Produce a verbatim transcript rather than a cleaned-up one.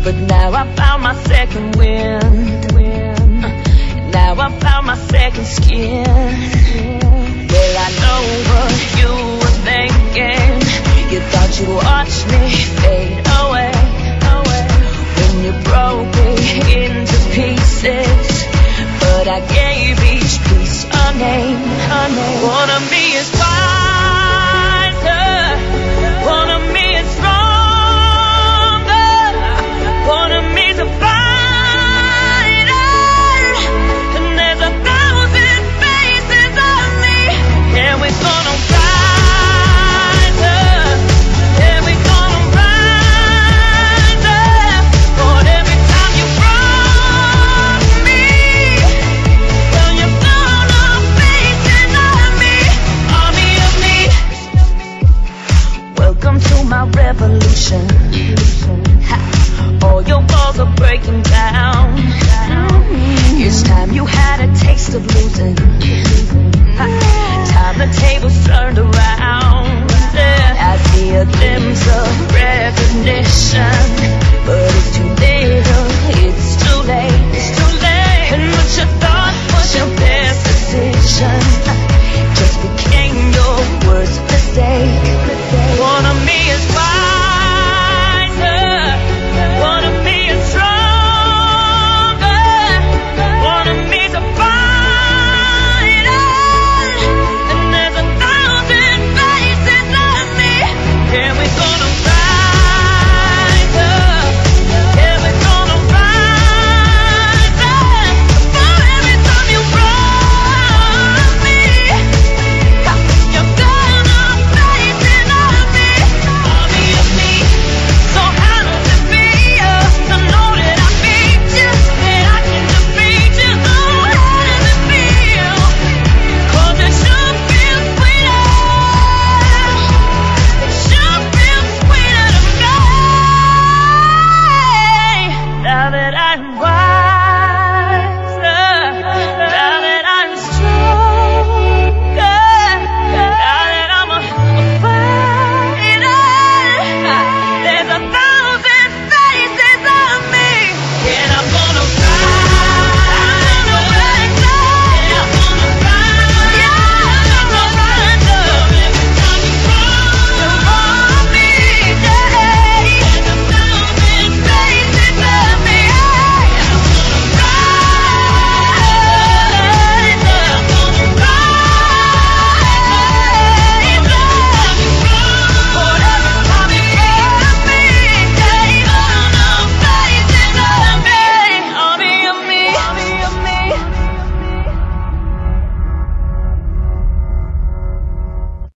But now I found my second wind. Now I found my second skin. Well, I know what you were thinking. You thought you'd watch me fade away when you broke me into pieces. But I gave each piece a name, a name. One of me is wiser. One of me is stronger. One of me's a fighter. And there's a thousand faces of me. And we're gonna rise up. And we're gonna rise up. But every time you cross me, well, you're gonna faces of me. Army of me. Welcome to my revolution. All your walls are breaking down. It's time you had a taste of losing. Time the tables turned around. I see a glimpse of recognition.